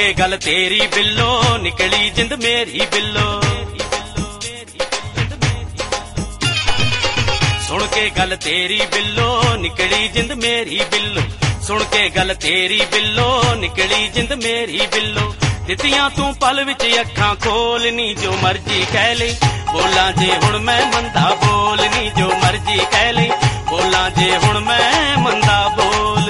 के गल तेरी बिल्लो निकली जिंद मेरी बिल्लो। सुन के गल तेरी बिल्लो निकली जिंद मेरी बिल्लो। सुन के गल तेरी बिल्लो निकली जिंद मेरी बिल्लो। दितियां तू पल विच अखां खोलनी जो मर्जी कह ले। बोला जे हुण मैं मंदा बोलनी जो मर्जी कह ले। बोला जे हुण मैं मंदा बोल।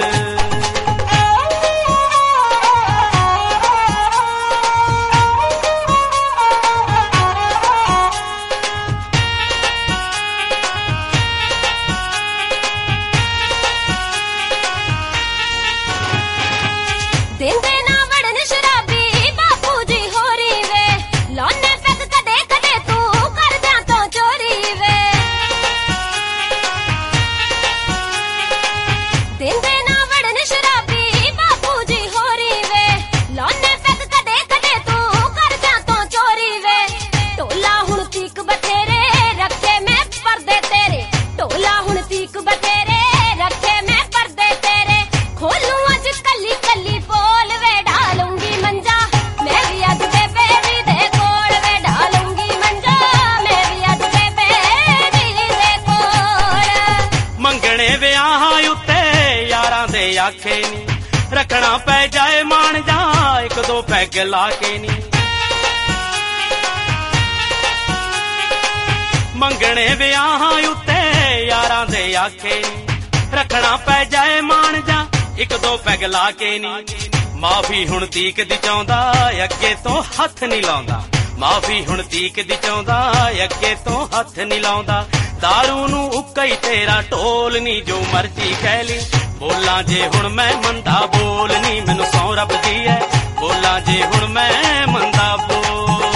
आखे नी रखना पै जाए मान जा एक दो पैग लाके नी। मंगने ब्याहां उत्ते यारां दे आखे नी रखना पै जाए मान जा एक दो पैग लाके नी। माफी हुण तीक दी चाहुंदा अगे तो हथ नहीं लाउंदा। माफी हुण तीक दी चाहुंदा अगे तो हथ नहीं लाउंदा। दारू नू उक्का ही तेरा ढोल नी जो मर्जी कह ली। बोला जे हुण मैं मंदा बोलनी मैनू सौ रब दी है। बोला जे हुण मैं मंदा बोल।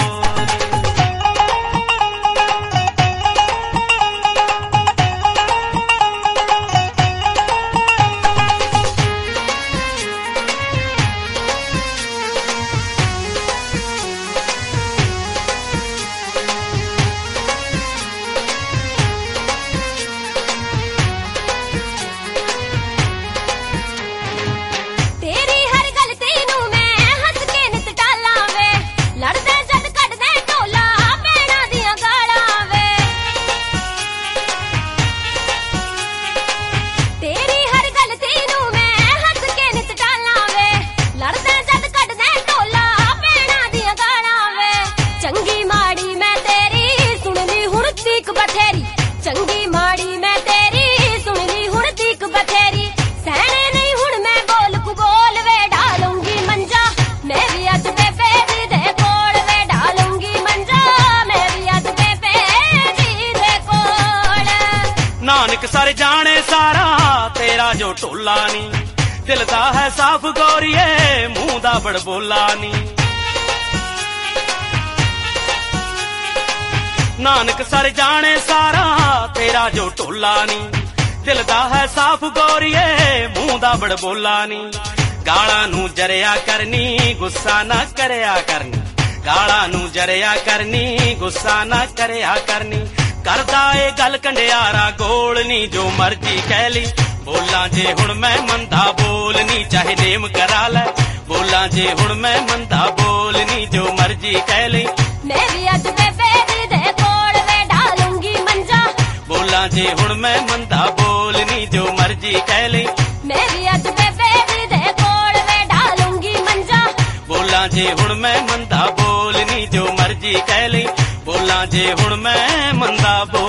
नानक सर जाने सारा तेरा जो ढोला नी। दिल दा है साफ गौरीए मुंह दा बड़बोला नी। नानक सर जाने सारा तेरा जो ढोला नी। दिल दा है साफ गौरीए मुंह दा बड़बोला नी। गाला नू जरिया करनी गुस्सा ना करया करनी। गाला नू जरिया करनी गुस्सा ना करया करनी। करदा ए गल कंडियारा गोलनी जो मर्जी कह ली। बोला जे हुण मैं मंदा बोलनी चाहे नेम करा ले। बोला जे हुण मैं मंदा बोलनी जो मर्जी कह ली। मैं भी अज बेबे दे कोल वे डालूंगी मंजा। बोला जे हुण मैं मंदा बोलनी जो मर्जी कह ली। मैं भी अज बेबे दे कोल वे डालूंगी मंजा। बोला जे हुण मैं मंदा बोलनी जो मर्जी कह ली। बोला जे हुण मैं मंदा बोल।